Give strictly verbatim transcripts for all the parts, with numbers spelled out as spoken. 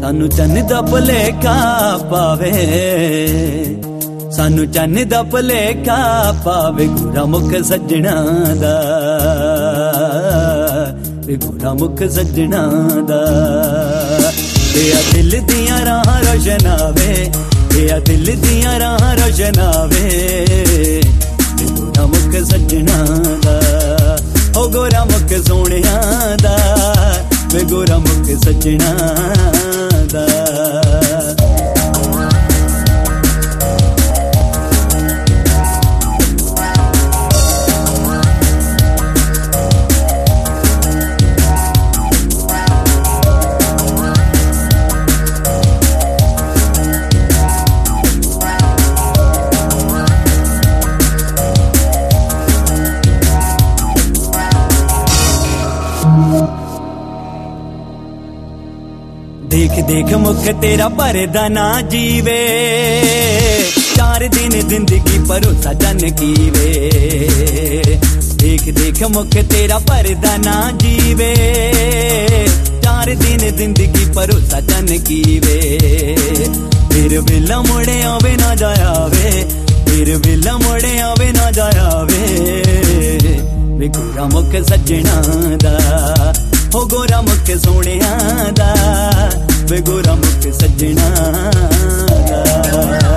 सानू चन्न दा भुलेखा पावे, सानू चन्न दा भुलेखा पावे गोरा मुख सजना दा, गोरा मुख सजना दा। तेरा दिल दियां राह रोशनावे, तेरा दिल दियां राह रोशनावे गोरा मुख सजना दा, ओ गोरा मुख सोहणिया दा, वे गोरा मुख सजना दा। देख देख मुख तेरा भरदा ना जीवे, चार दिन जिंदगी भरोसा जन कीवे। देख देख मुख तेरा भरदा ना जीवे, चार दिन जिंदगी भरोसा जन कीवे। फिर वेला मुड़े आवे ना जाया वे, फिर वेला मुड़े आवे ना जाया वे वे गोरा मुख सजना दा, हो गोरा मुख सोहणिया दा, वे गोरा मुख सजना दा।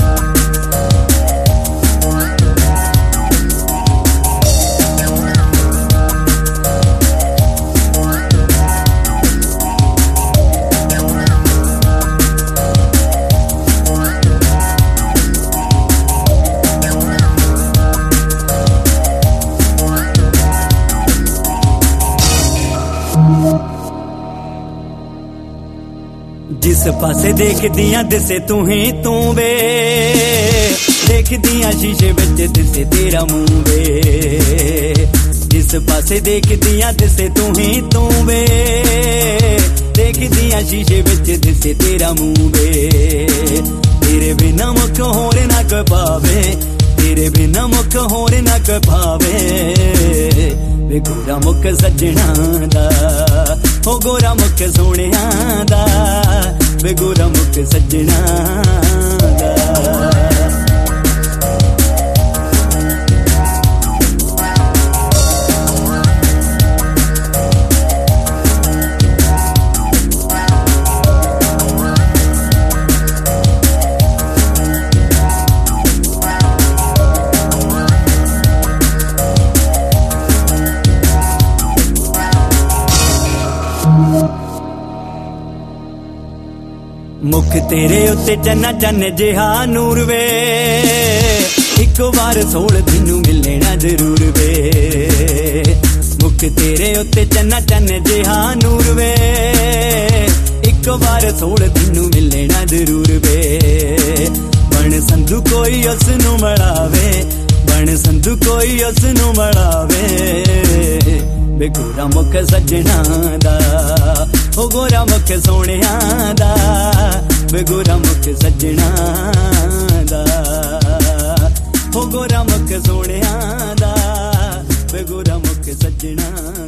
जिस पासे देख दियां दिसे तू ही तू वे, देख दियां शीशे विच दिसे तेरा मुंह वे। जिस पासे देख दियां दिसे तू ही तू वे, देख दियां शीशे विच दिसे तेरा मुंह वे। तेरे बिना मुख होर ना कोई पावे, तेरे बिना मुख होर ना कोई पावे वे गोरा मुख सजना दा, हो गोरा मुख सोहणिया दा, वे गोरा मुख सजना दा। मुख तेरे उत्ते चन्ना चन्न जिहा नूर वे, इक बार सोल तेनू मिलना जरूर वे। मुख तेरे उत्ते चन्ना चन्न जिहा नूर वे, इक बार सोल तेनू मिलना जरूर वे। बन संधू कोई उसनू मड़ावे, बन संधू कोई उसनू मड़ावे वे गोरा मुख सजना दा, हो गोरा मुख सोहणिया दा, वे गोरा मुख सजना दा, हो गोरा मुख सोहणिया दा, वे गोरा मुख सजना।